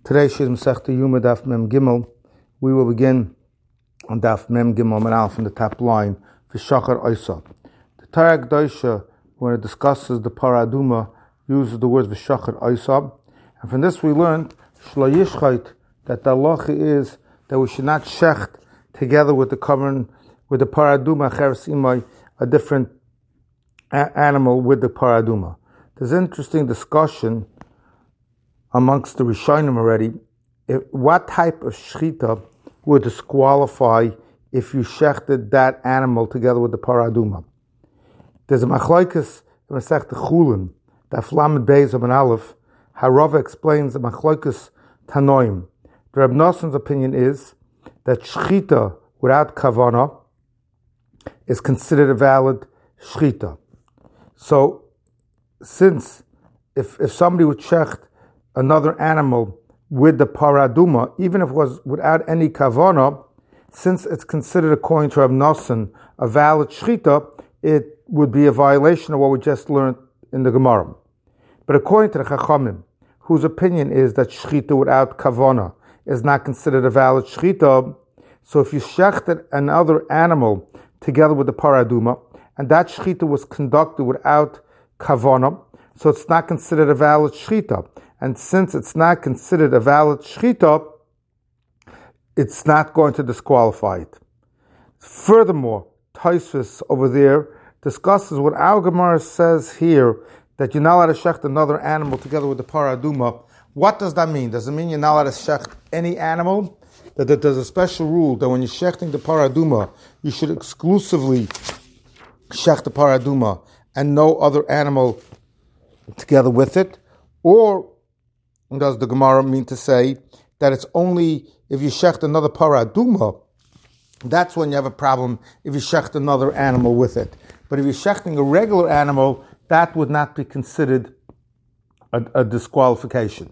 Today is Masechta Yuma Daf Mem Gimel. We will begin on Daf Mem Gimel Menal from the top line for Shachar Oisa. The Torah Kedosha, when it discusses the Paraduma, uses the words V'Shachar Oisa, and from this we learned Shlo Yishchait, that the halacha is that we should not shecht together with the covering with the Paraduma Cheres Imai, a different animal with the Paraduma. There's an interesting discussion amongst the Rishonim already, what type of shechita would disqualify if you shechted that animal together with the paraduma. There's a machlokes in Masechta Chulin, the Aflamed Beis of an Aleph. Harava explains the machlokes Tanoim. The Reb Noson's opinion is that shechita without kavana is considered a valid shechita. So, since if somebody would shecht another animal with the paraduma, even if it was without any kavana, since it's considered according to Reb Noson a valid shechita, it would be a violation of what we just learned in the Gemara. But according to the Chachamim, whose opinion is that shechita without kavana is not considered a valid shechita, so if you shechted another animal together with the paraduma, and that shechita was conducted without kavana, so it's not considered a valid shechita. And since it's not considered a valid shechita, it's not going to disqualify it. Furthermore, Tosfos over there discusses what our Gemara says here, that you're not allowed to shecht another animal together with the paraduma. What does that mean? Does it mean you're not allowed to shecht any animal? That there's a special rule that when you're shechting the paraduma, you should exclusively shecht the paraduma and no other animal together with it? Or does the Gemara mean to say that it's only if you shecht another paraduma, that's when you have a problem if you shecht another animal with it. But if you're shechting a regular animal, that would not be considered a disqualification.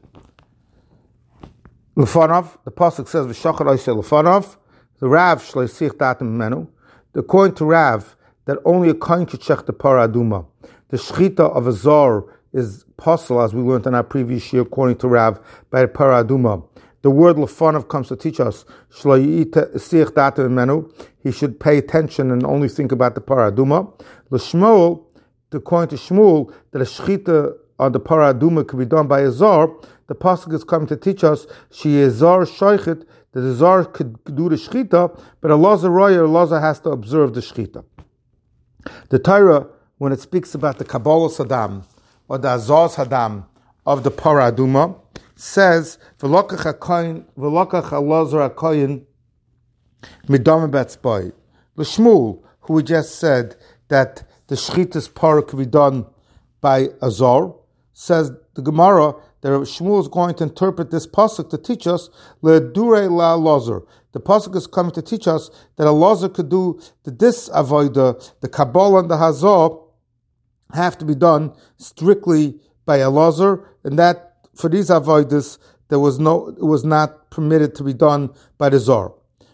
Lefanov, the pasuk says V'Shachar Oiseh Lefanov, the Rav Shleisich Datim Menu, according to Rav, that only a kohen could shecht the paraduma. The shechita of a zor is possible, as we learned in our previous year, according to Rav, by the paraduma. The word lefanov comes to teach us he should pay attention and only think about the paraduma. L'shmuel, according to Shmuel, that a shechita on the paraduma could be done by a zor. The pasuk is coming to teach us she is zor shoichet, that the zor could do the shechita, but a lozer has to observe the shechita. The Torah, when it speaks about the Kabbalah Saddam, or the Azaz Hadam of the Paraduma, says, V'lokach ha-lozer ha-koyin midam betzboi. L'shmuel, who we just said that the Shechita's Parah could be done by Azor, says the Gemara that Shmuel is going to interpret this pasuk to teach us le'durei la-lozer. The pasuk is coming to teach us that a lozer could do this avoida, the Kabbalah and the Hazor, have to be done strictly by a lozer, and that for these avodas it was not permitted to be done by the zor.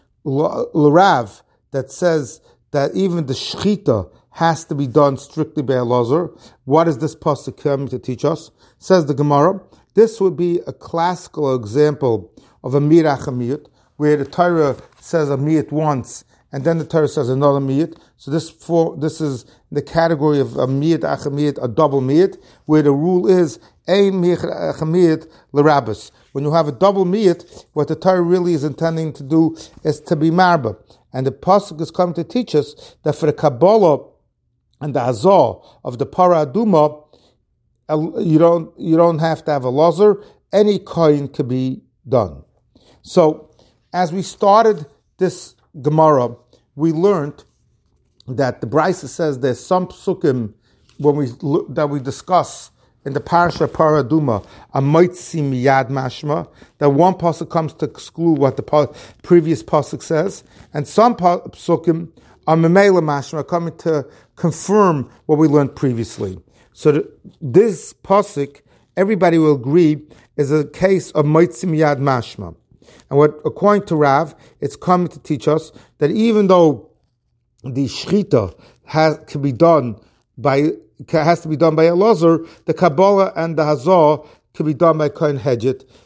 L'Rav that says that even the shechita has to be done strictly by a lozer. What is this pasuk coming to teach us? Says the Gemara, this would be a classical example of a miyat achamiyat, where the Torah says a miyat once, and then the Torah says another miyat. So this is the category of a miyat achamiyat, a double miyat, where the rule is ein miyat achamiyat l'rabus. When you have a double miyat, what the Torah really is intending to do is to be marba. And the pasuk is coming to teach us that for the Kabbalah and the Hazor of the paraduma, you don't have to have a lozer. Any kohen could be done. So as we started this Gemara, we learned that the Brisa says there's some psukim that we discuss in the parasha Paraduma, a moitzi miyad mashma, that one pasuk comes to exclude what the previous pasuk says, and some psukim are memela mashma, coming to confirm what we learned previously. So this pasuk, everybody will agree, is a case of moitzi miyad mashma. And what, according to Rav, it's coming to teach us that even though the shechita has to be done by a lozer, the Kabbalah and the Hazor could be done by Kohen Hedget.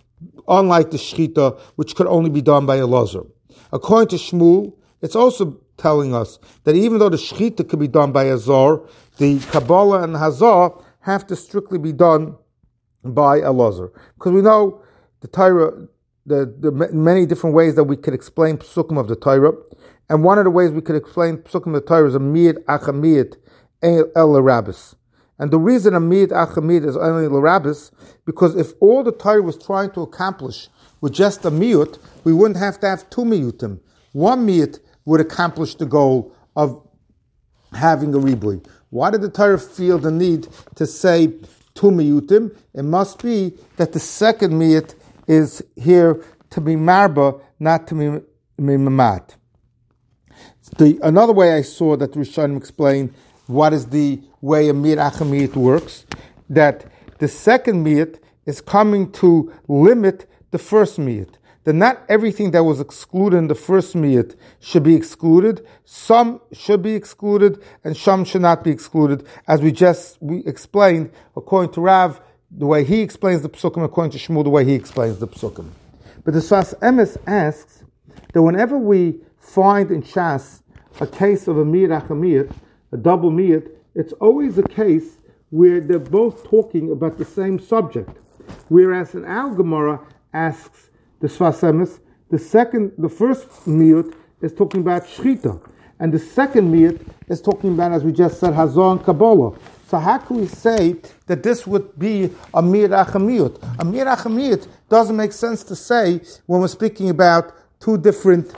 unlike the Shechita, which could only be done by Elazar. According to Shmuel, it's also telling us that even though the Shechita could be done by Azar, the Kabbalah and Hazar have to strictly be done by Elazar. Because we know the Torah, the many different ways that we could explain Psukim of the Torah, and one of the ways we could explain Psukim of the Torah is a Miyat Achamiyat El Rabbis. And the reason a Miyat Achamiyat is only El Rabbis, because if all the Torah was trying to accomplish with just a Miyut, we wouldn't have to have two Miyutim. One Miyut would accomplish the goal of having a Ribui. Why did the Torah feel the need to say two Miyutim? It must be that the second Miyut is here to be Marba, not to be Mamat. Another way I saw that Rishonim explain what is the way a Miyat Achamiyat works, that the second Miyat is coming to limit the first Miyat. That not everything that was excluded in the first Miyat should be excluded. Some should be excluded and some should not be excluded, as we explained, according to Rav, the way he explains the Psukim, according to Shmuel, the way he explains the Psukim. But the Sfas Emes asks that whenever we find in Shas a case of a Miyat Achamiyat, a double Miyat, it's always a case where they're both talking about the same subject. Whereas an Al Gemara asks the Sfas Emes, the first Miyut is talking about Shechita, and the second Miyut is talking about, as we just said, Hazar and Kabbalah. So how can we say that this would be a Miyat Achamiyut? A Miyat Achamiyut doesn't make sense to say when we're speaking about two different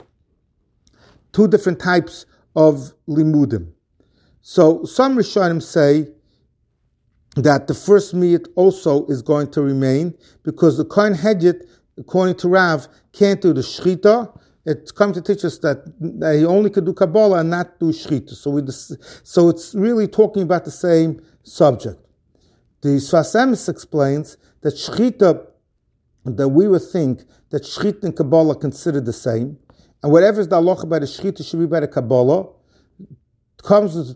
types of limudim. So some Rishonim say that the first Miyat also is going to remain because the Kohen Hedjit, according to Rav, can't do the Shechita. It's come to teach us that he only could do Kabbalah and not do Shechita. So it's really talking about the same subject. The Sfas Emes explains that Shechita, that we would think that Shechita and Kabbalah are considered the same, and whatever is the halacha by the Shechita should be by the Kabbalah. Comes the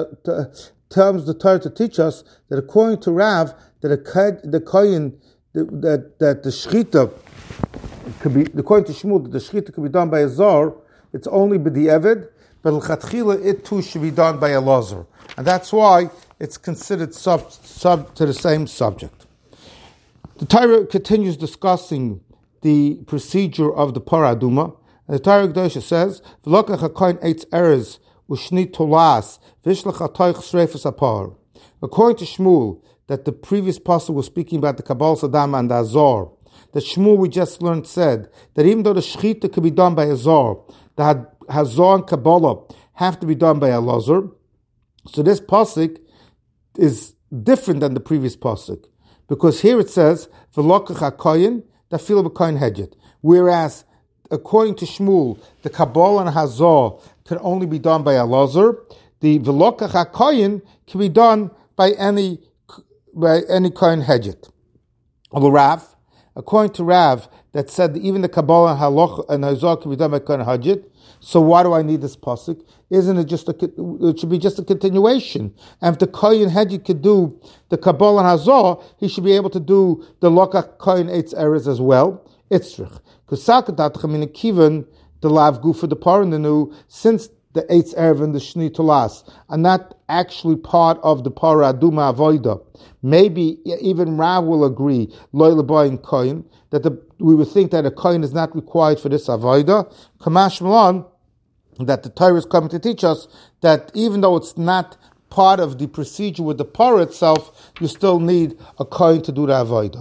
Torah to teach us that according to Rav, that the Kohen, that the Shechita could be, according to Shmuel, that the Shechita could be done by a Zar. It's only b'di'evid, but l'chatchila it too should be done by a Lazar, and that's why it's considered sub to the same subject. The Torah continues discussing the procedure of the Parah Aduma, and the Torah Kedosha says, "V'lokach hakohen eitz erez u'shnit tolas v'ishlach hatoich sreifas apar." According to Shmuel, that the previous pasuk was speaking about the Kabbalah Sadama and the Azar. That Shmuel we just learned said that even though the Shechita could be done by Azar, the Hazar and Kabbalah have to be done by Elazar. So this pasuk is different than the previous pasuk, because here it says v'lokach hakohen dafil b'kohen hedjit, whereas according to Shmuel the Kabbalah and Hazar can only be done by Elazar. The v'lokach hakohen can be done by any kohen hedjit. Rav, according to Rav, that said that even the Kabbalah and Halacha and Hazar can be done by kohen hedjit. So why do I need this pasuk? Isn't it it should be just a continuation? And if the kohen hedjit could do the Kabbalah and Hazar, he should be able to do the lokach kohen eitz erez as well. Itzrich. Because sakadatchem in a kivan the lav gufa the par in the new, since the eitz erev and the shni tolas are not actually part of the Parah Aduma avoida. Maybe even Rav will agree, loy lebayin kohen, that we would think that a kohen is not required for this avoida. Kamash Malon, that the Torah is coming to teach us that even though it's not part of the procedure with the parah itself, you still need a kohen to do the avoida.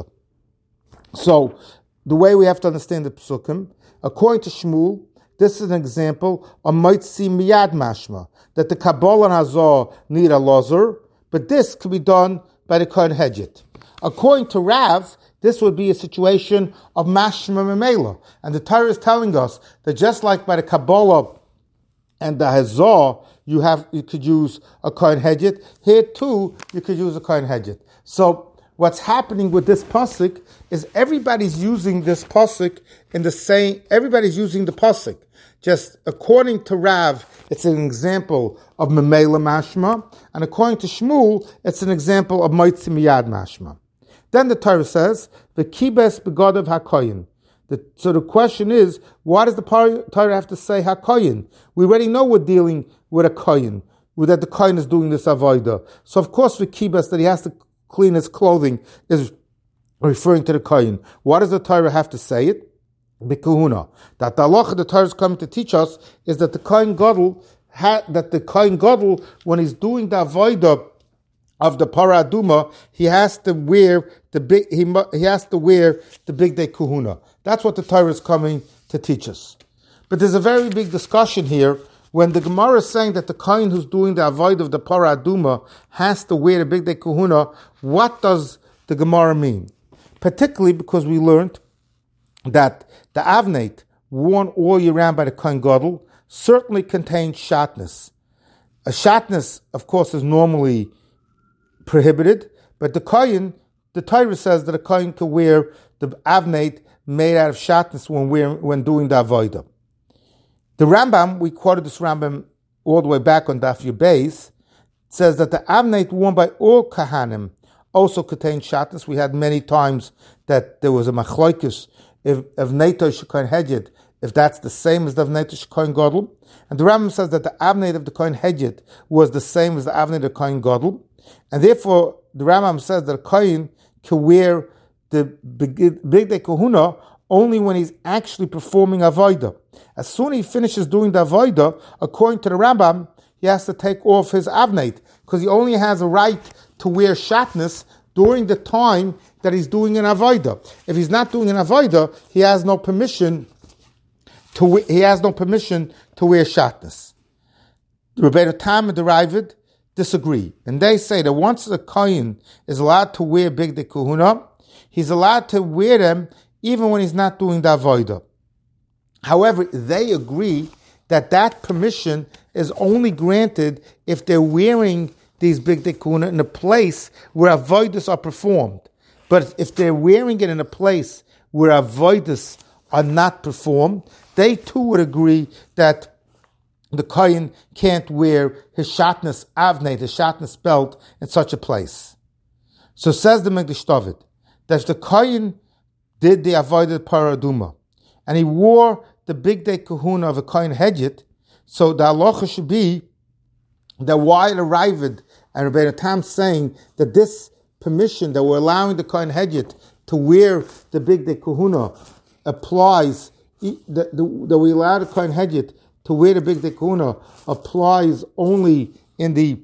So the way we have to understand the psukim, according to Shmuel, this is an example of Moitzi Miyad Mashma, that the Kabbalah and Hazar need a Lazar, but this could be done by the Kohen Hedjit. According to Rav, this would be a situation of Mashma Memela, and the Torah is telling us that just like by the Kabbalah and the Hazar, you could use a Kohen Hedjit, here too you could use a Kohen Hedjit. So what's happening with this pasuk is everybody's using this pasuk everybody's using the pasuk. Just according to Rav, it's an example of Memela Mashma, and according to Shmuel, it's an example of Moitzi Miyad Mashma. Then the Torah says, the kibes begadav hakoyin. So the question is, why does the Torah have to say hakoyin? We already know we're dealing with a koyin, that the koyin is doing this avodah. So of course the kibes, that he has to clean his clothing, is referring to the koyin. Why does the Torah have to say it? B'kahuna. That the halacha the Torah is coming to teach us is that the koyin gadol, when he's doing the avodah of the para aduma, he has to wear the bigdei kahuna. That's what the Torah is coming to teach us. But there's a very big discussion here when the Gemara is saying that the kohen who's doing the avodah of the para aduma has to wear the bigdei kahuna. What does the Gemara mean? Particularly because we learned that the avnate worn all year round by the kohen gadol certainly contains shatnez. A shatnez, of course, is normally prohibited, but the kohen, the Torah says that a kohen can wear the avnate made out of shatnez when doing the avodah. The Rambam, we quoted this Rambam all the way back on Daf Yud, says that the avnate worn by all kahanim also contains shatnez. We had many times that there was a machlokes if neitosh kohen hedjed, if that's the same as the neitosh kohen gadol. And the Rambam says that the avnate of the kohen hedjed was the same as the avnate of the kohen gadol. And therefore, the Rambam says that a kohen can wear the bigdei kahuna only when he's actually performing avodah. As soon as he finishes doing the avodah, according to the Rambam, he has to take off his avnate, because he only has a right to wear shatnez during the time that he's doing an avodah. If he's not doing an avodah, he has no permission to wear shatnez. The Rebbeinu Tam and the Ravid disagree, and they say that once the kohen is allowed to wear bigdei kahuna, he's allowed to wear them even when he's not doing the avodah. However, they agree that permission is only granted if they're wearing these bigdei kahuna in a place where avodas are performed. But if they're wearing it in a place where avodas are not performed, they too would agree that the kohen can't wear his shatnez avnei, his shatnez belt, in such a place. So says the Megdish David, that if the kohen did the avodah para aduma, and he wore the bigdei kahuna of a kohen hedjit, so the halacha should be that while Ravid and Rebbeinu Tam saying that this permission that we're allowing the kohen hedjit to wear the bigdei kahuna applies, that we allow the kohen hedjit to wear the bigdei kahuna applies only in the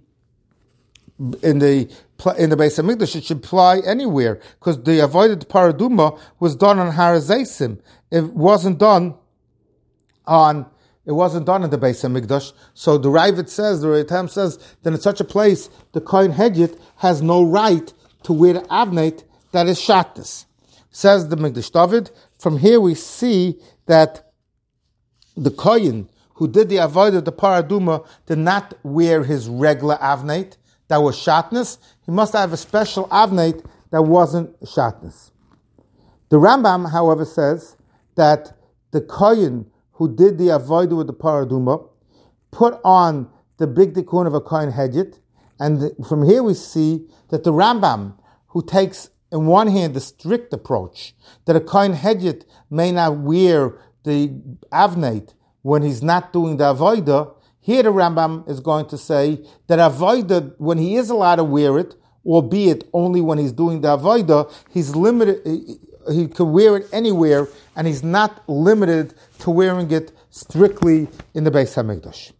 Beis Hamikdash. It should apply anywhere, because the avodah para aduma was done on Har Hazeisim. It wasn't done in the Beis Hamikdash. So the Ravid says, the Reitam says, that in such a place the kohen hedjit has no right to wear the avnate that is shatnez. Says the Megdish David. From here we see that the kohen who did the avodah of the para aduma did not wear his regular avnate that was shatnez. He must have a special avnate that wasn't shatnez. The Rambam, however, says that the kohen who did the avodah with the para aduma put on the bigdei kahuna of a kohen hedjit, and from here we see that the Rambam, who takes in one hand the strict approach that a kohen hedjit may not wear the avnate when he's not doing the avodah, here the Rambam is going to say that avodah, when he is allowed to wear it, albeit only when he's doing the avodah, he's limited. He can wear it anywhere, and he's not limited to wearing it strictly in the Beis Hamikdash.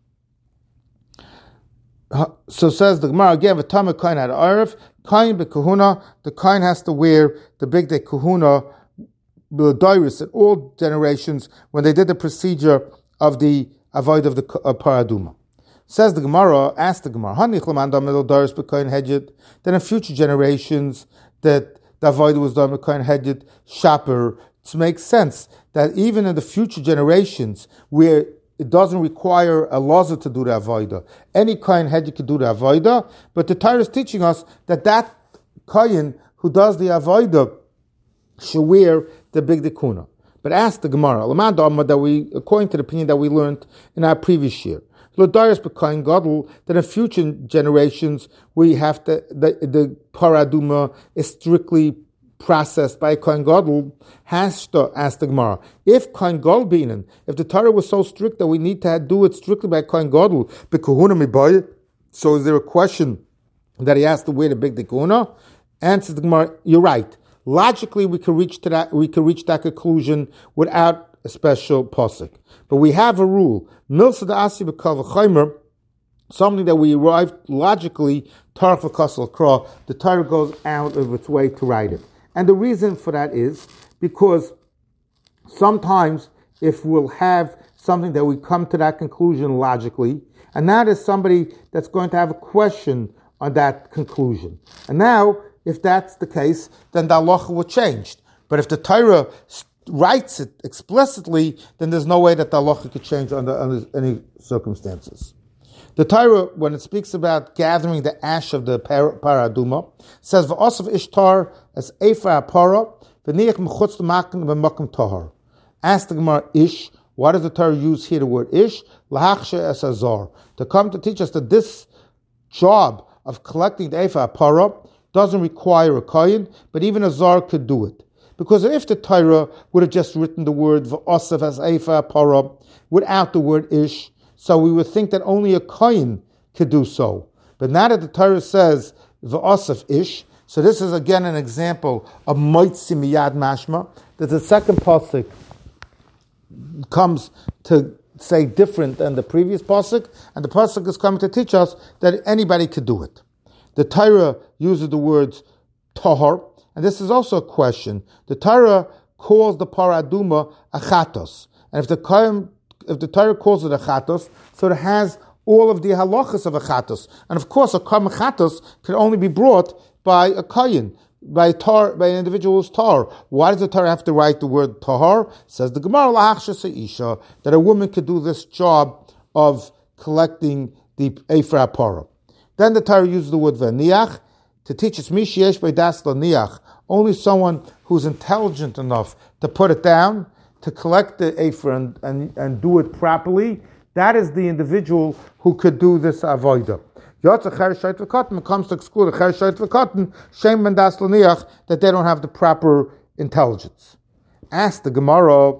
So says the Gemara again, "V'tamei kohen ad arif, kohen b'kahuna." The kohen has to wear the bigdei kahuna b'doiris in all generations when they did the procedure of the avodah of the para aduma. Says the Gemara, ask the Gemara, then in future generations that the avodah was done with kohen hedjit shaper. It makes sense that even in the future generations where it doesn't require a lazer to do the avodah, any kohen hedjit could do the avodah, but the Torah is teaching us that kohen who does the avodah should wear the bigdei kahuna. But ask the Gemara, that we, according to the opinion that we learned in our previous year, that in future generations we have to, the para aduma is strictly processed by Kohen Gadol, has to ask the Gemara, if Kohen Gadol binen, if the Torah was so strict that we need to do it strictly by Kohen Gadol, b'kahuna mibayit, so is there a question that he has to wear the big kahuna? Answers the Gemara, you're right. Logically, we could reach that conclusion without a special pasuk. But we have a rule, milsa da'asi b'kal v'chaymer, something that we arrived logically, Tarach v'kasal kra, the Torah goes out of its way to write it. And the reason for that is because sometimes if we'll have something that we come to that conclusion logically, and that is somebody that's going to have a question on that conclusion. And now, if that's the case, then the halacha will change. But if the Torah writes it explicitly, then there's no way that the halacha could change under any circumstances. The Torah, when it speaks about gathering the ash of the paraduma, says v'osav ishtar as efa para v'niach mechutz l'makom v'makom tahar. Ask the Gemara ish. Why does the Torah use here the word ish? Lahachshe es azar, to come to teach us that this job of collecting the efa para doesn't require a kohen, but even a zar could do it. Because if the Torah would have just written the word v'osav as efa para without the word ish, so we would think that only a kohen could do so. But now that the Torah says v'osaf ish, so this is again an example of moitzi miyad mashma, that the second pasuk comes to say different than the previous pasuk, and the pasuk is coming to teach us that anybody could do it. The Torah uses the words tahar, and this is also a question. The Torah calls the paraduma a chatos, and if the Torah calls it a chatos, so it has all of the halachas of a chatos. And of course, a kam chatos can only be brought by a kohen, by an individual's tar. Why does the Torah have to write the word tahar? Says the Gemara lahachsha seisha, that a woman could do this job of collecting the ephra para. Then the Torah uses the word v'niach to teach us mishyesh b'das l'niach, only someone who's intelligent enough to put it down, to collect the ephra and do it properly. That is the individual who could do this avodah. Yotza cheresh shayt v'katan comes to exclude a cheresh shayt v'katan, shem ben das l'niach, that they don't have the proper intelligence. Ask the Gemara.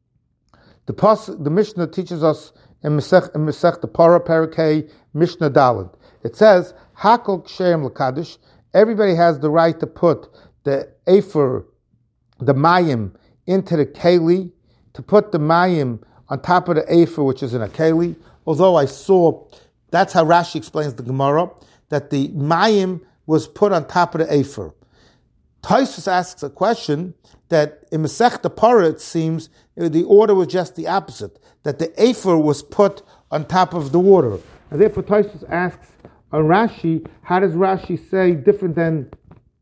The Mishnah teaches us in Masech the Para Parakeh Mishnah Daled. It says Hakol ksheim l'kadish. Everybody has the right to put the ephor, the mayim, into the keli, to put the mayim on top of the ephor, which is in a keli. Although I saw, that's how Rashi explains the Gemara, that the mayim was put on top of the ephor. Tosfos asks a question that in Masech the Para, it seems the order was just the opposite, that the ephor was put on top of the water. And therefore Tosfos asks on Rashi, how does Rashi say different than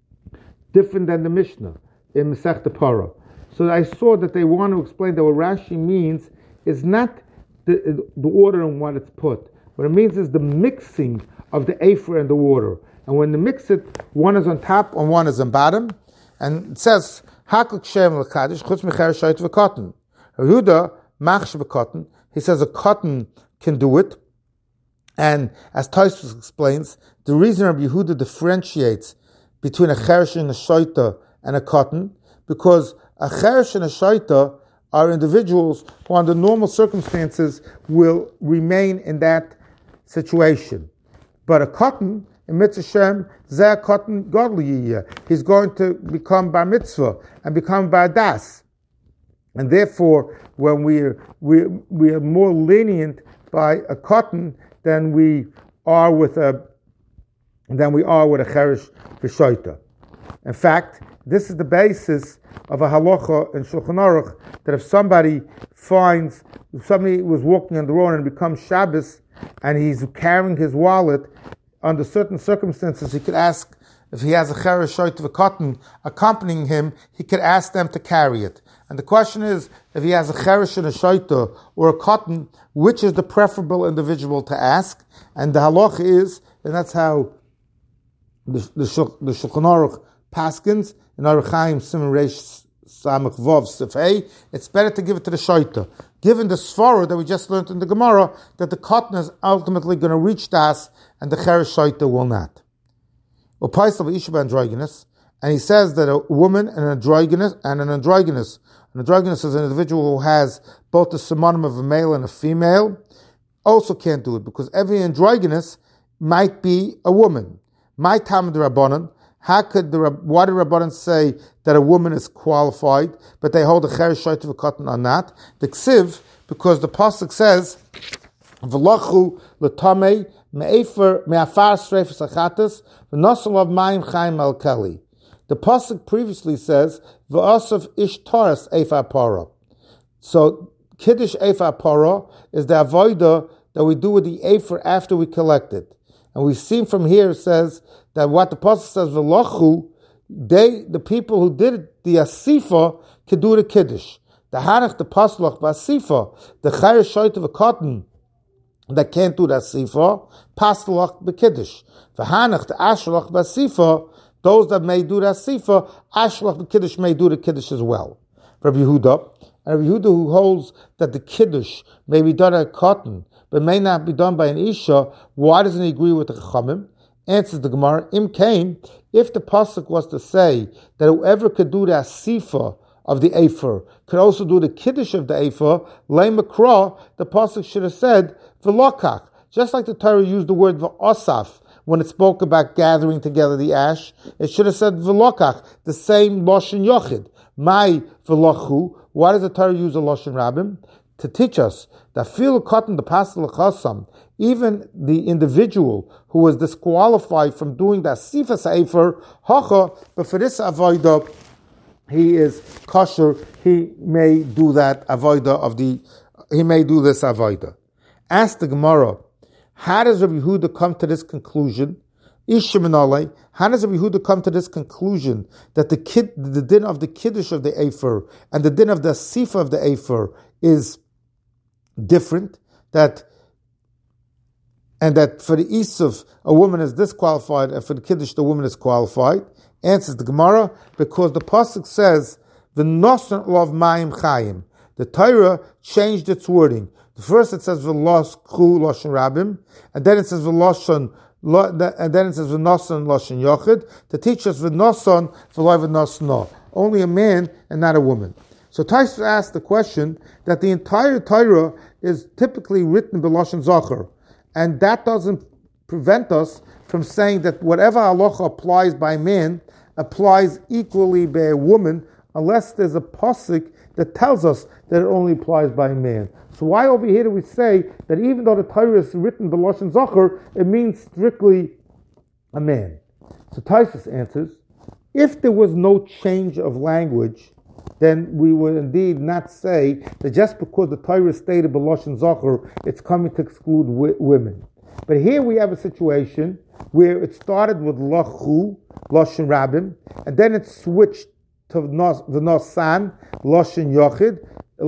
the Mishnah in Masech the Para? So I saw that they want to explain that what Rashi means is not the order in what it's put. What it means is the mixing of the ephor and the water. And when they mix it, one is on top and one is on bottom. And it says, Hakol kshem l'kadish, chutz mecher shayt v'katan. Yehuda machsh v'katan. He says a cotton can do it. And as Tosfos explains, the reason Rabbi Yehuda differentiates between a cheresh and a shayta and a cotton, because a cheresh and a shayta are individuals who under normal circumstances will remain in that situation. But a cotton, in mitzvah Shem, zeh cotton godly, he's going to become bar mitzvah and become bar das. And therefore, when we are more lenient by a cotton than we are with a cheresh v'shoita. In fact, this is the basis of a halacha in Shulchan Aruch, that if somebody was walking on the road and it becomes Shabbos and he's carrying his wallet, under certain circumstances he could ask, if he has a cheresh shoyt v'katan accompanying him, he could ask them to carry it. And the question is, if he has a cheresh and a shoyta or a cotton, which is the preferable individual to ask? And the halacha is, and that's how the Shulchan Aruch paskins in Aruch Chaim Siman Reish Samach Vav Sefei, it's better to give it to the shoyta. Given the svara that we just learned in the Gemara, that the cotton is ultimately going to reach das and the cheresh shoyta will not. And he says that a woman and an androgynous. An androgynous is an individual who has both the simonim of a male and a female, also can't do it, because every androgynous might be a woman. My Talmud Rabbanan, why did Rabbanan say that a woman is qualified, but they hold a cheresh shayt v'katan on that? The ksiv, because the pasuk says, v'lachu l'tamei me'afar streifus achatas v'nosel of mayim chaim al keli. The pasuk previously says, v'asav ishtaras efa para. So kiddush efa para is the avodah that we do with the efer after we collect it. And we've seen from here, it says that what the pasuk says, v'lachu, the people who did the asifa could do the kiddush. The hanach, the paslach, b'asifa, the cheresh shayt v'katan that can't do the asifa, paslach b'kiddush. The hanach, the ashlach, b'asifa, those that may do the asifa, ashlach b'kiddush may do the kiddush as well. Rabbi Yehuda, who holds that the kiddush may be done at cotton, but may not be done by an isha, why doesn't he agree with the chachamim? Answers the Gemara, Im Kain, if the pasuk was to say that whoever could do the asifa of the efer could also do the kiddush of the efer, lay makra, the pasuk should have said v'lokach. Just like the Torah used the word v'osaf when it spoke about gathering together the ash, it should have said v'lokach, the same lashon yochid. My v'lochu. Why does the Torah use a lashon rabbim? To teach us that fil cotton the pasal chasam, even the individual who was disqualified from doing the asifas efer hacha, but for this avodah he is kosher. He may do that avodah he may do this avodah. Ask the Gemara, how does Rabbi Yehuda come to this conclusion? Ishimanale, how does Rabbi Yehuda come to this conclusion that the din of the kiddush of the efer and the din of the asifa of the efer is different? And that for the isuf a woman is disqualified, and for the kiddush the woman is qualified. Answers the Gemara, because the pasuk says the nosan of mayim chayim. The Torah changed its wording. First it says v'los kru lashon rabim, and then it says v'nosan lashon yochid to teach us v'nosan v'loy v'nosno, only a man and not a woman. So Tosfos asked the question that the entire Torah is typically written b'lashon zachar, and that doesn't prevent us from saying that whatever halacha applies by man applies equally by a woman, unless there's a pasuk that tells us that it only applies by a man. So why over here do we say that even though the Torah is written b'lashon zachar, it means strictly a man? So Tosfos answers, if there was no change of language, then we would indeed not say that just because the Torah stated b'lashon zachar, it's coming to exclude women. But here we have a situation where it started with lachu, lashon rabim, and then it switched to the nosan, lashon yochid,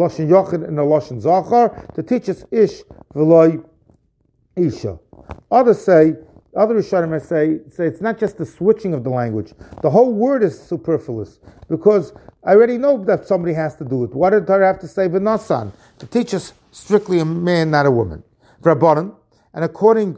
and the lashon zachar to teach us ish v'loy isha. Other Rishonim say it's not just the switching of the language. The whole word is superfluous, because I already know that somebody has to do it. Why did the Torah have to say v'nosan? To teach us strictly a man, not a woman. Rabbanan, and according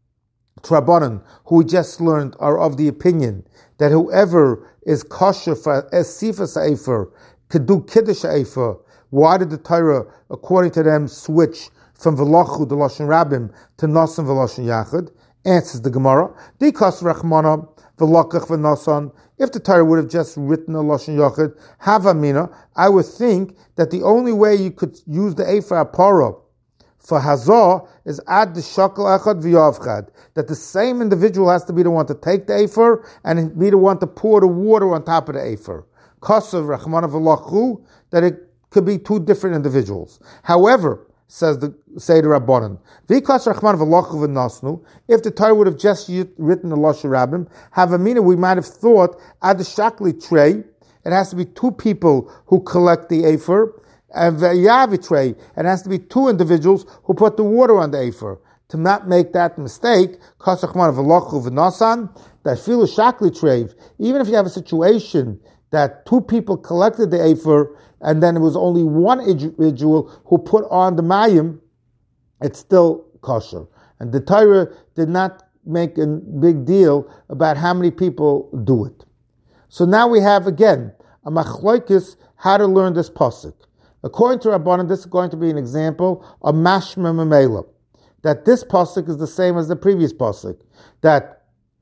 to Rabbanan, who we just learned, are of the opinion that whoever is kosher for asifas efer could do kiddush efer. Why did the Torah, according to them, switch from v'lachu, the lashon rabim, to nosan v'lashon yachid? Answers the Gemara, dikas rachmana v'lakach v'nosan. If the Torah would have just written a lashon yachid, havamina, I would think that the only way you could use the efer apara for hazah is ad the shakal echad v'yavchad, that the same individual has to be the one to take the efer and be the one to pour the water on top of the efer. Kasav rachmana v'lachu, that it could be two different individuals. However, says the Rabbanan, v'kas rachman v'lachu v'nasnu, if the Torah would have just written the lashon rabbim, havamina, we might have thought ad the shakli tray, it has to be two people who collect the efer, and v'yavi tray, it has to be two individuals who put the water on the efer. To not make that mistake, kas rachman v'lachu v'nasan, that filu shakli tray, even if you have a situation that two people collected the efer, and then it was only one individual who put on the mayim, it's still kosher. And the Torah did not make a big deal about how many people do it. So now we have again a machlokes how to learn this pasuk. According to Rabbanan, this is going to be an example of mashma memela, that this pasuk is the same as the previous pasuk, that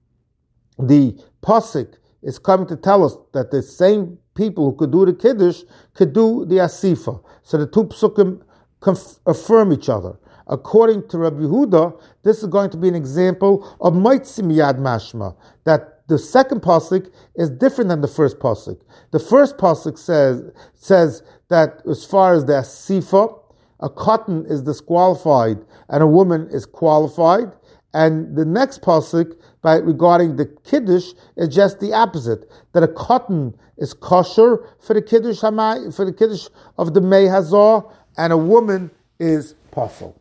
the pasuk is coming to tell us that the same people who could do the kiddush could do the asifa. So the two psukim affirm each other. According to Rabbi Yehuda, this is going to be an example of moitzi miyad mashma, that the second pasuk is different than the first pasuk. The first pasuk says that as far as the asifa, a cotton is disqualified and a woman is qualified, and the next pasuk regarding the kiddush is just the opposite, that a cotton is kosher for the kiddush of the mei hazor, and a woman is pasul.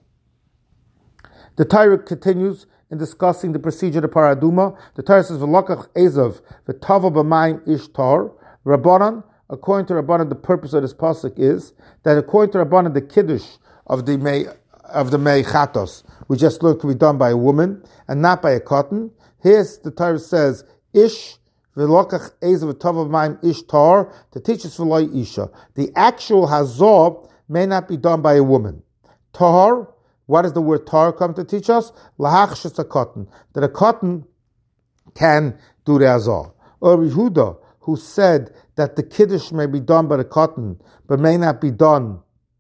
The Torah continues in discussing the procedure of the paraduma. The Torah says, "V'lokach ezav v'tavo b'mayim ishtar." Rabbanan, according to Rabbanan, the purpose of this pasuk is that according to Rabbanan, the kiddush of the mei chatos we just learned can be done by a woman and not by a cotton. Here the Torah says, "Ish v'lokach ezav v'tavo b'mayim ishtar," to teach us v'loy isha. The actual hazor may not be done by a woman. Tahar. What does the word tar come to teach us? Lahachshus a cotton. That a cotton can do the azar. Or Yehuda, who said that the kiddush may be done by the cotton, but may not be done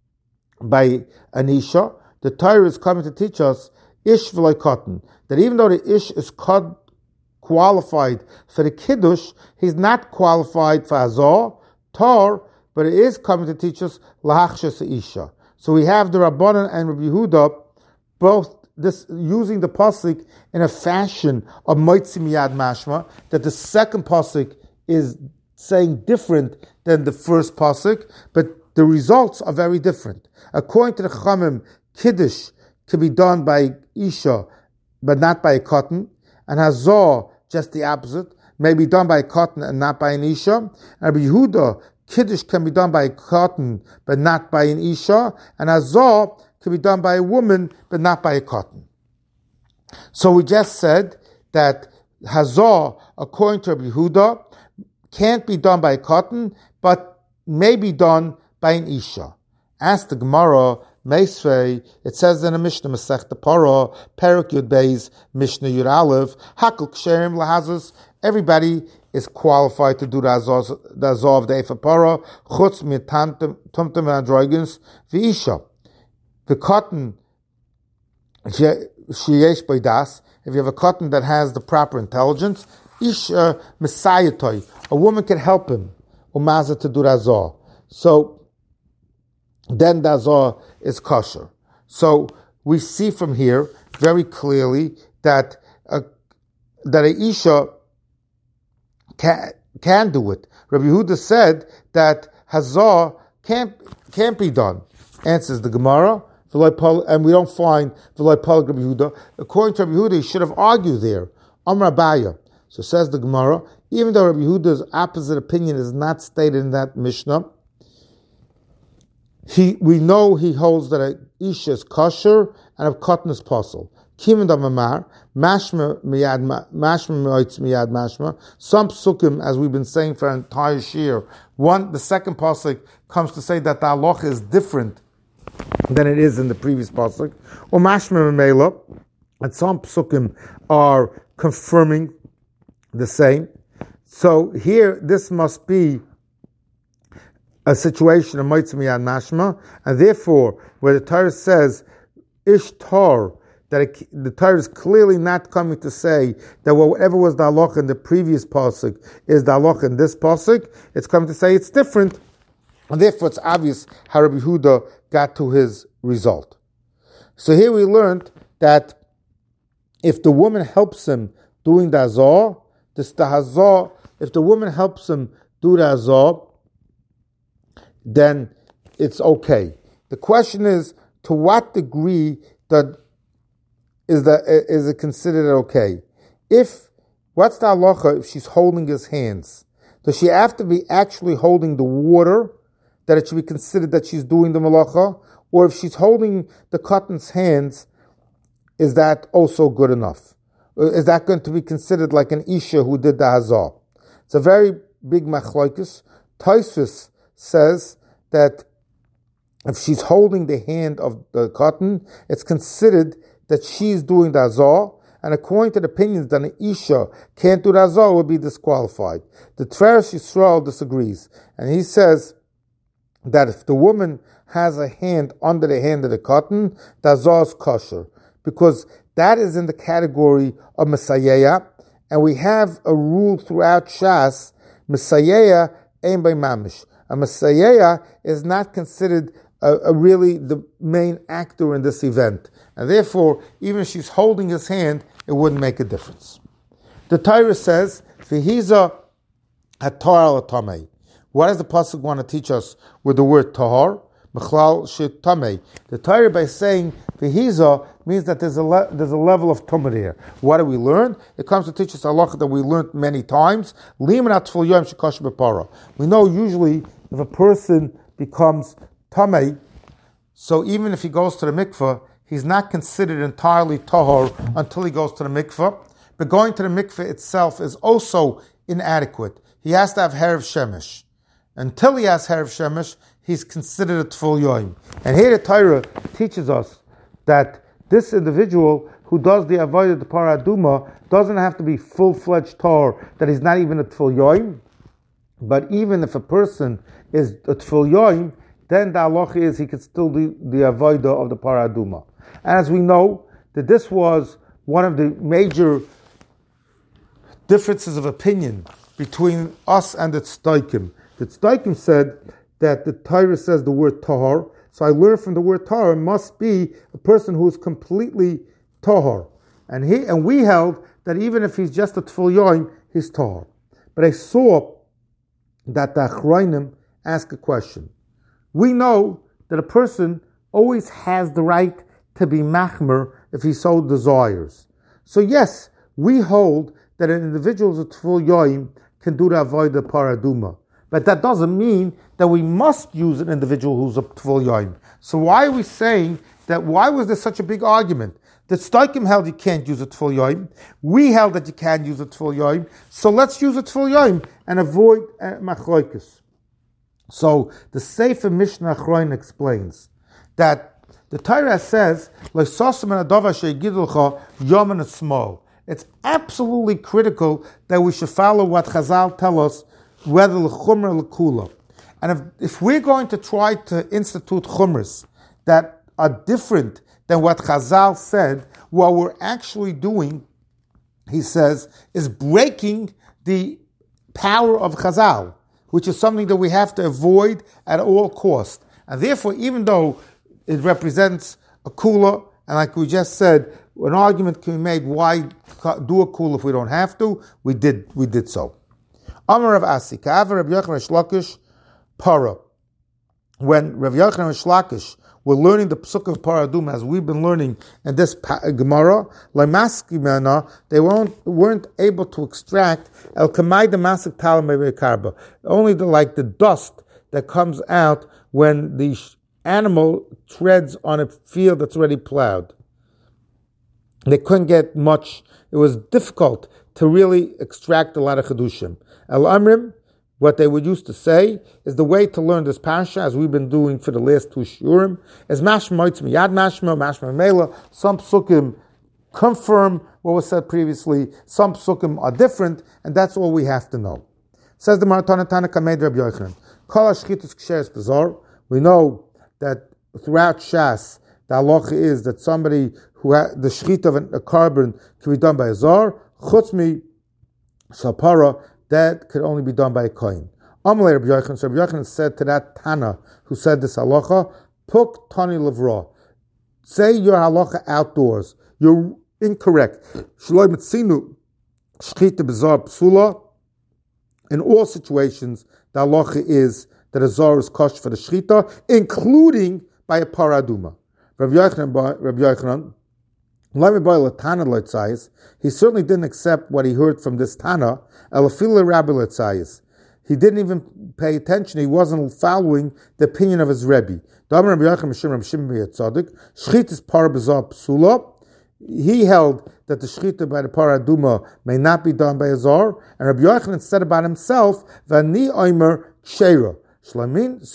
by an isha. The Torah is coming to teach us ish v'loy cotton. That even though the ish is qualified for the kiddush, he's not qualified for azar, tar, but it is coming to teach us lahachshus a isha. So we have the Rabbanan and Rabbi Yehuda both this using the pasuk in a fashion of moitzi miyad mashma, that the second pasuk is saying different than the first pasuk, but the results are very different. According to the Chachamim, kiddush can be done by isha, but not by a cotton, and hazor, just the opposite, may be done by a cotton and not by an isha. And Rabbi Yehuda, kiddush can be done by a cotton, but not by an isha, and hazor can be done by a woman, but not by a cotton. So we just said that hazor, according to Rabbi Yehuda, can't be done by a cotton, but may be done by an isha. As the Gemara, Meisvei, it says in a Mishnah, Masechta Para, Perek Yud Beis, Mishnah Yud Aleph, Hakol Ksherim Lahazos, everybody is qualified to do the azor of the Efa Para, Chutz Mitantum Androgens, V'isha. The cotton, Sheyesh Beidas, if you have a cotton that has the proper intelligence, Isha Messiahtoy, a woman can help him, Umaza to do the azor. So, then the azor is kosher. So we see from here very clearly that a isha can do it. Rabbi Yehuda said that hazor can't be done. Answers the Gemara, and we don't find v'loy palag Rabbi Yehuda. According to Rabbi Yehuda, he should have argued there. Amar Abaya. So says the Gemara, even though Rabbi Yehuda's opposite opinion is not stated in that Mishnah, we know he holds that a isha is kosher and a cotton is pasul. Kimin damamar, mashma miyad mashma. Some psukim, as we've been saying for an entire shir, the second pasuk comes to say that the halacha is different than it is in the previous pasuk. Or mashma memela, and some psukim are confirming the same. So here, this must be a situation of moitzi miyad mashma, and therefore, where the Torah says ishtar, that the Torah is clearly not coming to say that whatever was the halacha in the previous pasuk is the halacha in this pasuk. It's coming to say it's different, and therefore it's obvious how Rabbi Yehuda got to his result. So here we learned that if the woman helps him doing the hazor, if the woman helps him do the hazor, then it's okay. The question is, to what degree is it considered okay? What's the halacha if she's holding his hands? Does she have to be actually holding the water, that it should be considered that she's doing the malacha? Or if she's holding the cotton's hands, is that also good enough? Is that going to be considered like an isha who did the hazor? It's a very big machlokes. Tosfos says that if she's holding the hand of the cotton, it's considered that she's doing the azar, and according to the opinions that an Isha can't do the azar, will be disqualified. The Tiferes Yisrael disagrees, and he says that if the woman has a hand under the hand of the cotton, the azar is kosher, because that is in the category of Messiah, and we have a rule throughout Shas, Messiah ain't by mamish. A Messiah is not considered really the main actor in this event. And therefore, even if she's holding his hand, it wouldn't make a difference. The Torah says, V'hiza haTorah l'tamei. What does the pasuk want to teach us with the word tahar? Mechlal shetamei. The Torah, by saying V'hiza, means that there's a level of tumah here. What do we learn? It comes to teach us halacha that we learned many times. We know usually if a person becomes tamei, so even if he goes to the mikveh, he's not considered entirely tahor until he goes to the mikveh. But going to the mikveh itself is also inadequate. He has to have herav shemesh. Until he has herav shemesh, he's considered a tful yoim. And here the Torah teaches us that this individual who does the avodah the paraduma doesn't have to be full-fledged tahor, that he's not even a tful yoim. But even if a person is a tful yoim, then the halacha is he could still do the avodah of the paraduma. And as we know, that this was one of the major differences of opinion between us and the tzaddikim. The tzaddikim said that the Torah says the word tahor, so I learned from the word tahor must be a person who is completely tahor. And we held that even if he's just a tful yoim, he's tahor. But I saw that the Achrayim ask a question. We know that a person always has the right to be machmer if he so desires. So yes, we hold that an individual who's a tful yoim can do the avodah paraduma. But that doesn't mean that we must use an individual who's a tful yoim. So why are we saying that, why was there such a big argument? The tzaddikim held you can't use a tful yoim. We held that you can use a tful yoim. So let's use a tful yoim and avoid machlokes. So the Sefer Mishnah Achroin explains that the Torah says, it's absolutely critical that we should follow what Chazal tell us, whether l'chumra l'kula. And if we're going to try to institute chumras that are different than what Chazal said, what we're actually doing, he says, is breaking the power of Chazal, which is something that we have to avoid at all costs. And therefore, even though it represents a kula, and like we just said, an argument can be made, why do a kula if we don't have to? We did so. Amar Rav Asi, Ka'ava Rav Yochanan Reish Lakish, Para. When Rav Yochanan Reish Lakish were learning the Pesuk of Paradum, as we've been learning in this Gemara, they weren't able to extract El Kamai the Masik Talam Karba, only the dust that comes out when the animal treads on a field that's already plowed. They couldn't get much. It was difficult to really extract a lot of Chedushim. El Amrim, what they would used to say, is the way to learn this Parsha, as we've been doing for the last two Shurim, is Mashma Moitz Miyad Mashma, Mashma Mela. Some Psukim confirm what was said previously, some Psukim are different, and that's all we have to know. Says the Maratana Tana Kamed Rabbi Yochanan, Kol HaShchitus Ksheres B'Zor. We know that throughout Shas, the halacha is that somebody who the shchita of a carbon can be done by a zar, chutzmi shapara, that could only be done by a kohen. Amalei Rabbi Yochanan, so Rabbi Yochanan said to that Tana who said this halacha, Puk Tani Levra, say your halacha outdoors. You're incorrect. Shloi mitzinu shchita b'zar psula. In all situations, the halacha is that a zar is kosher for the shchita, including by a paraduma. Rabbi Yochanan, he certainly didn't accept what he heard from this Tana. He didn't even pay attention. He wasn't following the opinion of his Rebbe. he held that the shechita by the Parah Aduma may not be done by a zar, and Rabbi Yochanan said about himself, Vani Omer Ksheira. So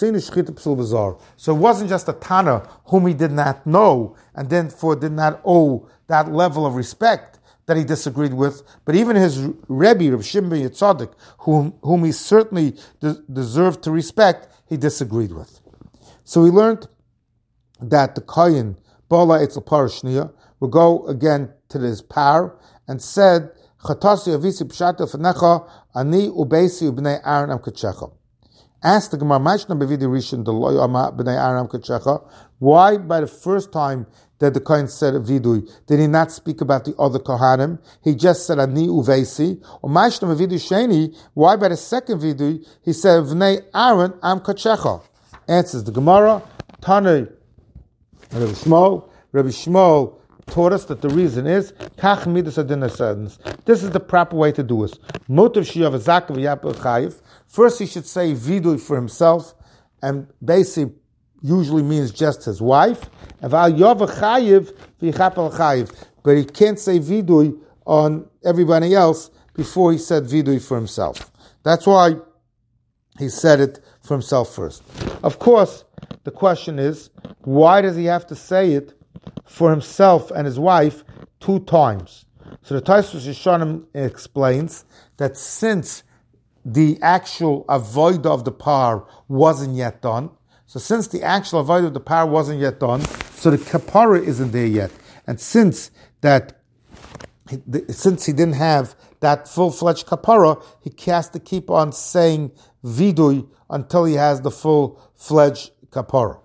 it wasn't just a Tana whom he did not know and therefore did not owe that level of respect that he disagreed with, but even his Rebbe, Reb Shimon ben Yitzadik, whom he certainly deserved to respect, he disagreed with. So we learned that the Kohen, Bala Eitzel Parashniya, will go again to his par and said, Chatasi avisi pshata fenecha, ani ubeisi ubnei Aaron am kachecha. Asked the Gemara, Mashna bevidi rishon deloy ama bnei Aaron am kachecha, why by the first time that the Kohen said vidui, did he not speak about the other Kohanim? He just said ani uveisi. Or Mashna bevidi sheni, why by the second vidui he said bnei Aaron am kachecha? Answers the Gemara, Tanei Rabbi Shmuel taught us that the reason is kach midas adin sentence. This is the proper way to do it. Motiv shiyav zakav yapel chayiv. First, he should say vidui for himself, and basically usually means just his wife. But he can't say vidui on everybody else before he said vidui for himself. That's why he said it for himself first. Of course, the question is, why does he have to say it for himself and his wife 2 times? So the Tosfos Yeshanim explains that since the actual avodah of the par wasn't yet done, so since the actual avodah of the par wasn't yet done, so the kapara isn't there yet, and since he didn't have that full-fledged kapara, he has to keep on saying vidui until he has the full-fledged kapara.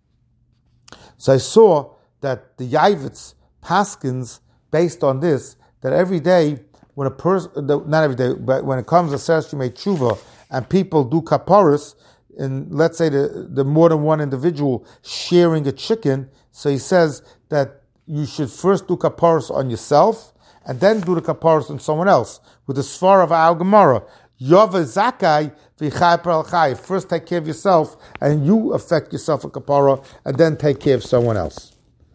So I saw that the Yavitz paskins based on this, that every day when a person, not every day, but when it comes to Seres Yemei Tshuva and people do kaparas, and let's say the more than one individual sharing a chicken, so he says that you should first do kaparas on yourself and then do the kaparas on someone else. With the Svar of Al Gemara, Yova Zakai v'chai per al. First take care of yourself and you affect yourself a kapara and then take care of someone else.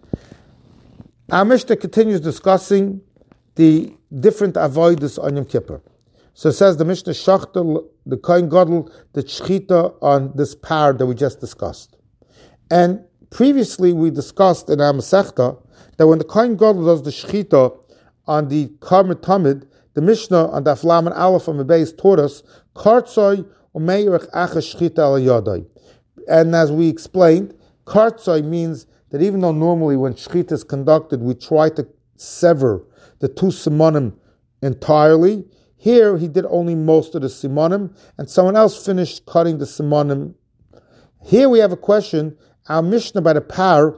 Our Mishnah continues discussing the different avodas on Yom Kippur. So it says the Mishnah Shachtel, the Kohen Gadol, the Shechita on this par that we just discussed. And previously we discussed in our Masechta that when the Kohen Gadol does the Shechita on the Karmet Tamid, the Mishnah on the Aflam and Aleph on the base taught us Kartzoi umeirach acha Shechita al yadai. And as we explained, Kartzoi means that even though normally when Shechita is conducted we try to sever the 2 simonim entirely, here he did only most of the simonim and someone else finished cutting the simonim. Here we have a question. Our Mishnah by the par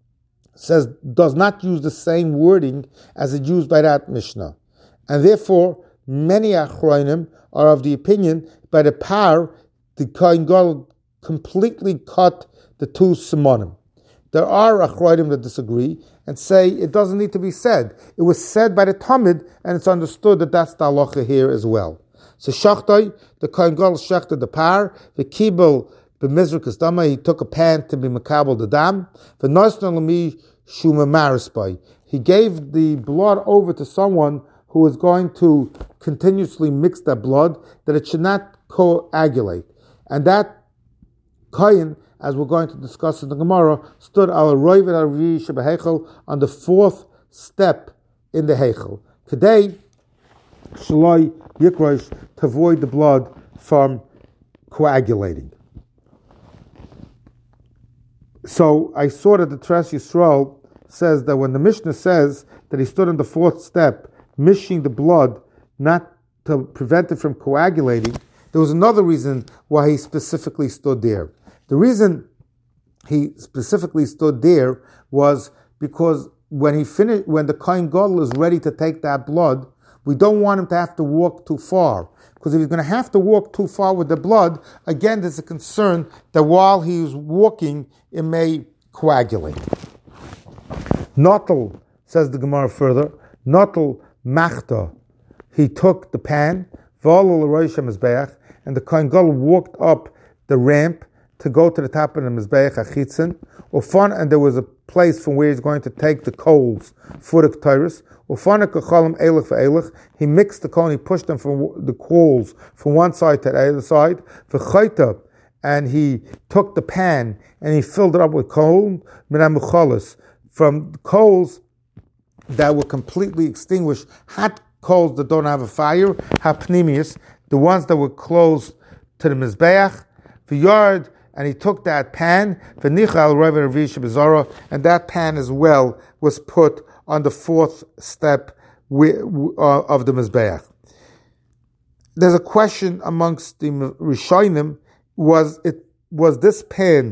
does not use the same wording as it used by that Mishnah. And therefore, many Achronim are of the opinion by the par, the Kohen Gadol completely cut the 2 simonim. There are Achronim that disagree and say it doesn't need to be said. It was said by the Talmud, and it's understood that that's the halacha here as well. So Shachtoi, the Kohen Gadol shechted the par, the Kibel b'mizrakas dama, he took a pan to be makabel the dam, v'nosnan l'mi shuma marispai. He gave the blood over to someone who is going to continuously mix that blood, that it should not coagulate. And that Kohen, as we're going to discuss in the Gemara, stood al roived al revi shebehechel on the 4th step in the hechel. Today, shaloi yikrosh, to avoid the blood from coagulating. So I saw that the Tres Yisrael says that when the Mishnah says that he stood on the 4th step, mishing the blood, not to prevent it from coagulating, there was another reason why he specifically stood there. The reason he specifically stood there was because when the Kohen Gadol is ready to take that blood, we don't want him to have to walk too far. Because if he's going to have to walk too far with the blood, again, there's a concern that while he's walking, it may coagulate. Notel, says the Gemara further, Notel machta, he took the pan, and the Kohen Gadol walked up the ramp, to go to the top of the Mizbeach HaChitzin, and there was a place from where he's going to take the coals for the Ketores. He mixed the coal, he pushed them from the coals from one side to the other side. And he took the pan and he filled it up with coal, from coals that were completely extinguished, hot coals that don't have a fire, hapnimius, the ones that were close to the Mizbeach, the yard, and he took that pan, and that pan as well was put on the fourth step of the Mizbeach. There's a question amongst the Rishonim, was this pan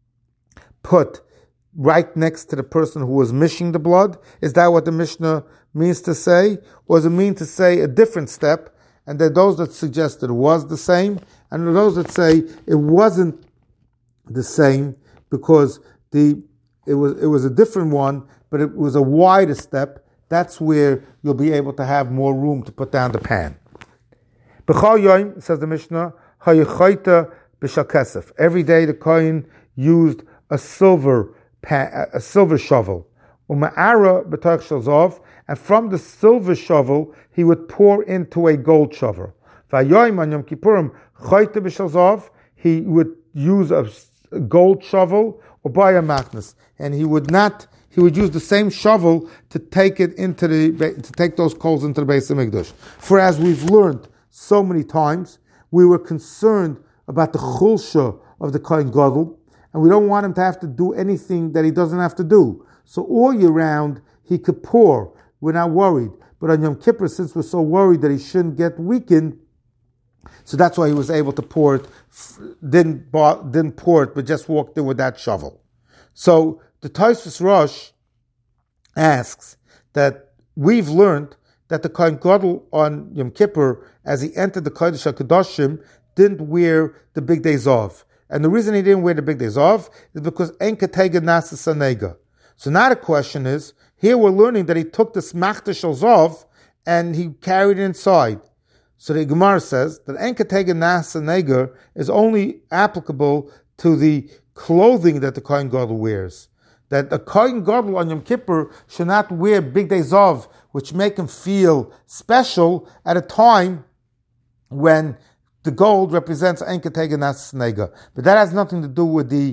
put right next to the person who was mishing the blood? Is that what the Mishnah means to say? Or does it mean to say a different step? And there are those that suggest that it was the same, and there are those that say it wasn't the same because it was a different one, but it was a wider step. That's where you'll be able to have more room to put down the pan. B'chol yom, says the Mishnah, hayechaita b'shal kesef. Every day the Kohen used a silver shovel. Uma'ara b'toich shel zav, and from the silver shovel he would pour into a gold shovel. V'hayoyim on Yom Kippurim chaita b'shel zav, he would use a gold shovel or buy a machnas, and he would use the same shovel to take those coals into the Beis Hamikdash. For as we've learned so many times, we were concerned about the chulsha of the Kohen Gadol, and we don't want him to have to do anything that he doesn't have to do. So all year round, he could pour. We're not worried. But on Yom Kippur, since we're so worried that he shouldn't get weakened, so that's why he was able to pour it, didn't pour it, but just walked in with that shovel. So the Tosfos Rosh asks that we've learned that the Kohen Gadol on Yom Kippur, as he entered the Kodesh HaKadoshim, didn't wear the big days off. And the reason he didn't wear the big days off is because En Ketega Nasa Sanega. So now the question is, here we're learning that he took the Smachta Shel Zav and he carried it inside. So the Gemara says that En Ketega Nasa Sanega is only applicable to the clothing that the Kohen Gadol wears. That the Kohen Gadol on Yom Kippur should not wear big days off, which make him feel special at a time when the gold represents En Ketega Nasa Sanega. But that has nothing to do with the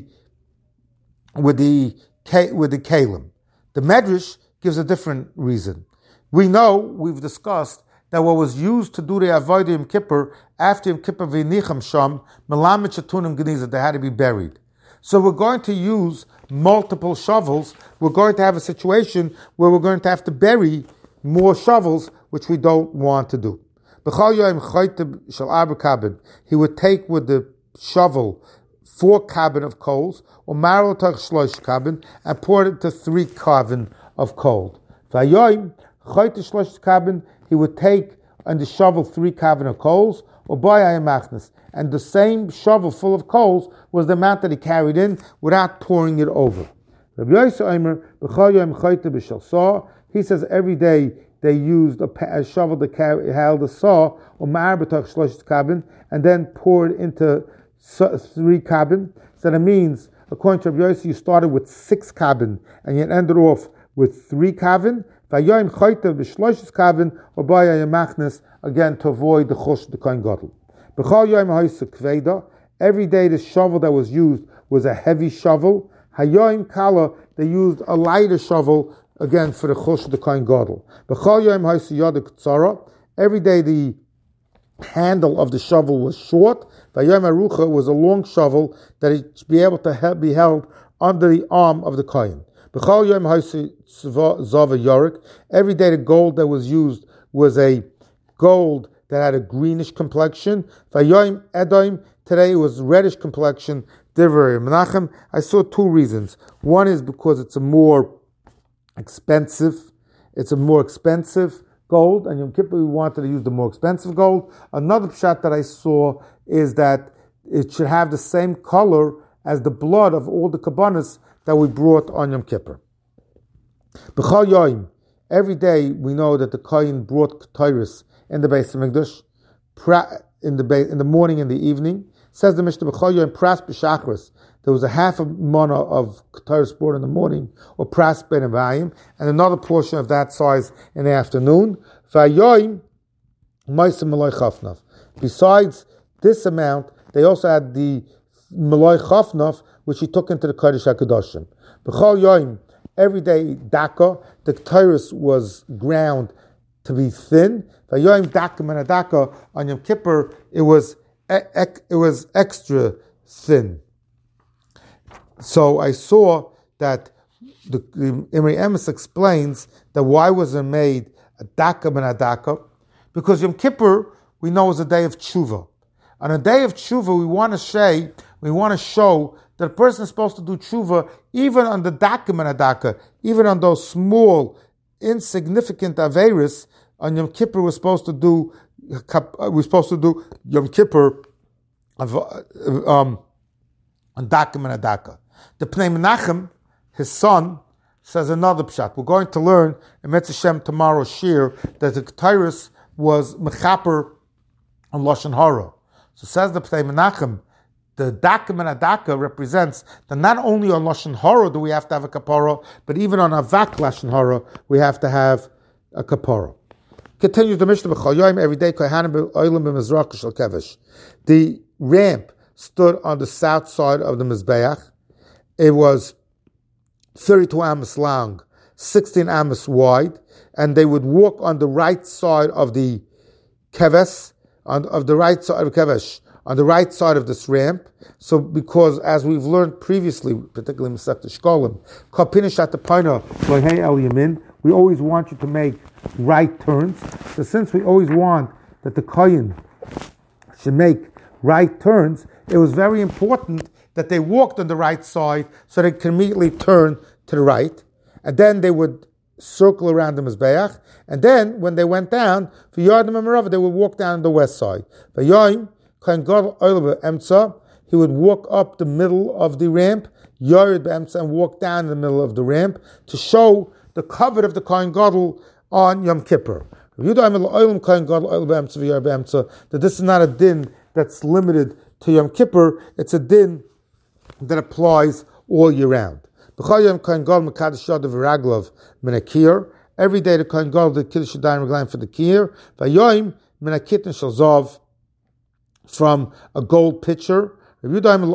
Kalim. The Medrash gives a different reason. We've discussed that what was used to do the Avodah Yom Kippur, after Yom Kippur V'nicham Sham, Melamed Shatunim Geniza, they had to be buried. So we're going to use multiple shovels. We're going to have a situation where we're going to have to bury more shovels, which we don't want to do. He would take with the shovel 4 kabin of coals, or marotach shlosh kabin, and pour it into 3 kabin of coal. He would take on the shovel 3 kabin of coals, or bayay machnas, and the same shovel full of coals was the amount that he carried in without pouring it over. He says every day they used a shovel that held a saw, or ma'arbetach shlosh kabin, and then poured into 3 kabin. So that means, according to Rabbi Yossi, you started with 6 kabin and you ended off with 3 kabin. Vayoyim chayta v'shlosh kabin, or bayay machnas, again to avoid the chosh the Kohen Gadol. B'chol yoyim ha'isa kveda. Every day the shovel that was used was a heavy shovel. Hayoyim kala, they used a lighter shovel, again for the chosh the Kohen Gadol. B'chol yoyim ha'isa yada k'tzara. Every day the handle of the shovel was short. Vayom Arucha was a long shovel that it should be able to be held under the arm of the Kohen. B'chol yom ha'isa zava yorik. Every day the gold that was used was a gold that had a greenish complexion. Vayom edoim, today it was reddish complexion. Divrei Menachem. I saw 2 reasons. One is because it's a more expensive gold, and Yom Kippur we wanted to use the more expensive gold. Another pshat that I saw is that it should have the same color as the blood of all the kabbanas that we brought on Yom Kippur. B'chol yoyim, every day we know that the Kohen brought ketores in the Beis Hamikdash in the morning and the evening. Says the Mishnah, B'chol Yom Pras B'Shachris. There was a half a mana of Ketores brought in the morning, or Pras Ben Avayim, and another portion of that size in the afternoon. V'ayoyim Ma'aseh Malay Chafnaf. Besides this amount, they also had the Malay Chafnaf, which he took into the Kodesh HaKadoshim. B'chol Yoyim, every day Daka, the Ketores was ground to be thin. V'ayoyim Daka and Daka, on Yom Kippur, it was extra thin. So I saw that the Imrei Emes explains that why was it made a Daka and a Daka? Because Yom Kippur, we know, is a day of tshuva. On a day of tshuva, we want to show that a person is supposed to do tshuva even on the Daka and a Daka, even on those small, insignificant averis. On Yom Kippur, we're supposed to do Yom Kippur on Daka and a Daka. The Pnei Menachem, his son, says another pshat. We're going to learn in Metz Hashem tomorrow's shir that the Ketores was mechaper on Lashon Hara. So says the Pnei Menachem, the Daka and a Daka represents that not only on Lashon Hara do we have to have a kapara, but even on Avak Lashon Hara we have to have a kapara. Continues the Mishnah, B'chol Yom, every day Kohanim Oilim B'Mizrach Shel Kevesh. The ramp stood on the south side of the Mizbeach. It was 32 amos long, 16 amos wide, and they would walk on the right side of the keves, on the right side of this ramp. So, because as we've learned previously, particularly in Masechta Shkolim, we always want you to make right turns. So, since we always want that the kohen should make right turns, it was very important that they walked on the right side so they could immediately turn to the right. And then they would circle around the Mizbeach. And then when they went down, for Yardim and Merava, they would walk down the west side. He would walk up the middle of the ramp, and walk down the middle of the ramp to show the covet of the Kohen Gadol on Yom Kippur. That this is not a din that's limited to Yom Kippur, it's a din that applies all year round. Every day the Kohen Gadol did Kiddush Yadayim Reglayim for the Kir, from a gold pitcher. So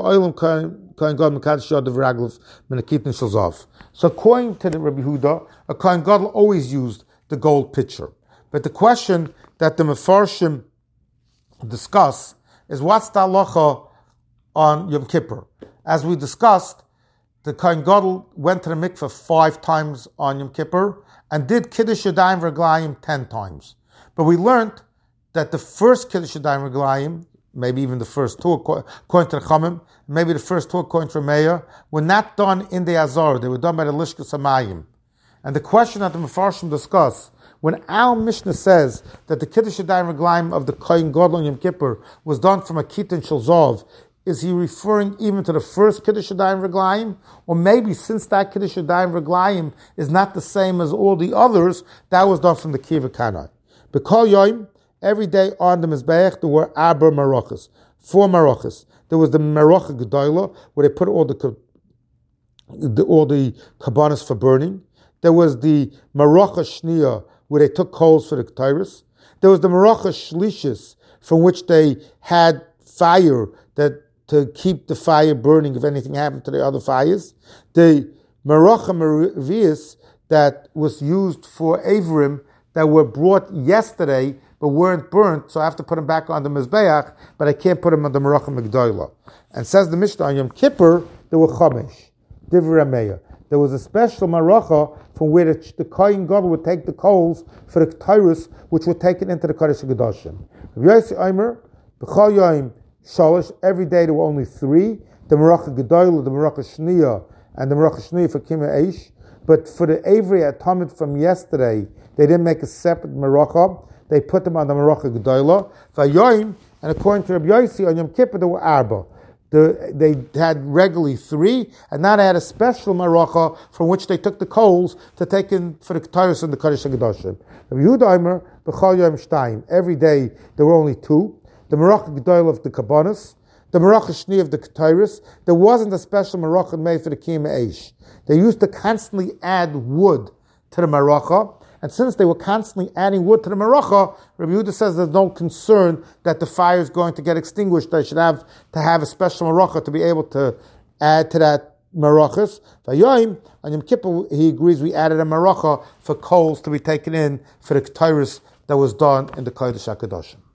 according to the Rabbi Huda, a Kohen Gadol always used the gold pitcher. But the question that the Mefarshim discuss is what's the halacha on Yom Kippur? As we discussed, the Kohen Gadol went to the mikveh 5 times on Yom Kippur and did Kiddush Yadayim Reglayim 10 times. But we learned that the first Kiddush Yadayim Reglayim, maybe even the first 2 according to the Chachamim, maybe the first 2 according to Meir, were not done in the Azar, they were done by the Lishkas Hamayim. And the question that the Mefarshim discuss, when our Mishnah says that the Kiddush Yadayim Reglayim of the Kohen Gadol on Yom Kippur was done from a Kitin Shel Zov, is he referring even to the first Kiddush Yadayim Reglayim? Or maybe since that Kiddush Yadayim Reglayim is not the same as all the others, that was done from the Kiva Kanai. B'kol Yom, every day on the Mizbeach, there were Arba Marachas, 4 Marachas. There was the Maracha Gedolah, where they put all the Kabbanas for burning. There was the Maracha Shniya, where they took coals for the Ketores. There was the Maracha Shlishis, from which they had fire to keep the fire burning if anything happened to the other fires. The Maracha Merivius that was used for Averim that were brought yesterday but weren't burnt, so I have to put them back on the Mizbeach, but I can't put them on the Maracha Megdolah. And says the Mishnah, on Yom Kippur, there were Chomesh, Divrei Meir. There was a special Maracha from where the Kohen Gadol would take the coals for the Ketores, which were taken into the Kodesh HaKadoshim. Rabbi Yossi Omer, B'chol Yom Shalosh, every day there were only 3, the Maracha Gedolah, the Maracha Shniya, and the Maracha Shniya for Kima Eish. But for the Avery Atomid from yesterday, they didn't make a separate Maracha. They put them on the Maracha Gedolah. Vayoim, and according to Rabbi Yossi, on Yom Kippur there were Arba. They had regularly 3, and now they had a special Maracha from which they took the coals to take in for the Ketores and the Kodesh HaKadoshim. Rabbi Yehuda Omer, B'chol Yom Shtayim, every day there were only 2. The Maracha Gedolah of the Kabbanas, the Maracha Shni of the Ketairis, there wasn't a special Maracha made for the Kiyam Eish. They used to constantly add wood to the Maracha, and since they were constantly adding wood to the Maracha, Rabbi Yehuda says there's no concern that the fire is going to get extinguished. They should have to have a special Maracha to be able to add to that Marachas. Vayayim, on Yom Kippur, he agrees we added a Maracha for coals to be taken in for the Ketairis that was done in the Kodesh HaKadoshim.